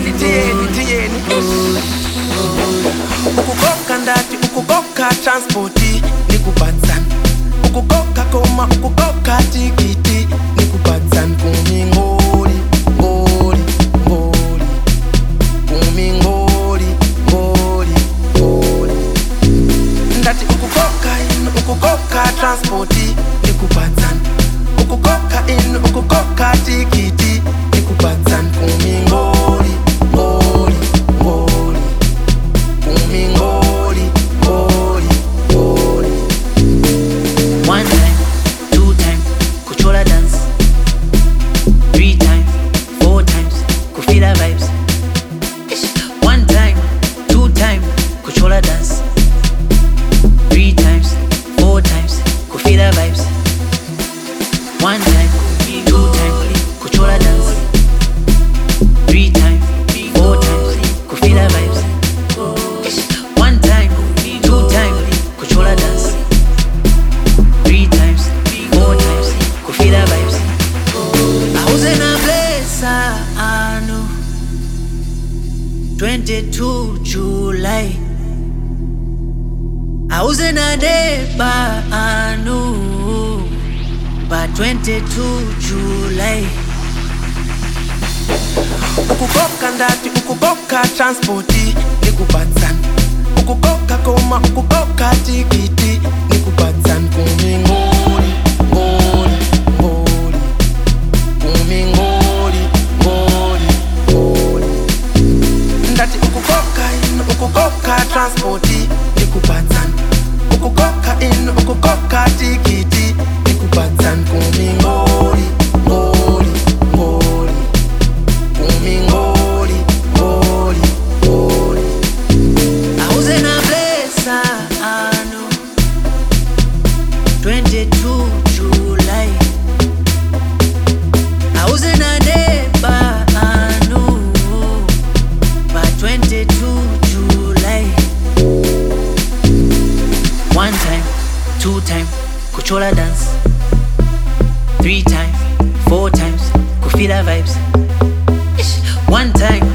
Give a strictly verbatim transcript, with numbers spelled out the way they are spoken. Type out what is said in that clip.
tiyeni tiyeni tiyeni ukukoka ndati ukukoka transporti nikubatsani ukukoka koma ukukoka tikiti nikubatsani kumi ngoli ngoli ngoli kumi ngoli ngoli ngoli ndati ukukoka ino ukukoka transporti nikubatsani ukukoka ino ukukoka tikiti nikubatsani kumi ngoli ngoli ngoli kumi ngoli ngoli ngoli. One time, two time, kuchola dance. Three times, four times, kufila vibes. One time, two time, kuchola dance. Three times, four times, kufila vibes. One time, two time, kuchola dance. Three times, four times, kufila vibes. One time, two time, kuchola dance. Three times, four times, kufila vibes. I was in a place I know. twenty-two July. I was in a day but I knew. But twenty-two July. Ukukoka ndati ukukoka transporti nikubatsani ukukoka koma ukukoka tikiti nikubatsani kumi ngoli ngoli ngoli kumi ngoli ngoli ngoli ndati ukukoka ino ukukoka transporti nikubatsani ukukoka ino ukukoka tikiti nikubatsani kumi ngoli ngoli ngoli kumi ngoli ngoli ngoli. I was in a place I know. twenty-two July. I was in a day but I knew. But twenty-two July. One time, two time, kuchola dance. Three times, four times, kufila vibes. One time,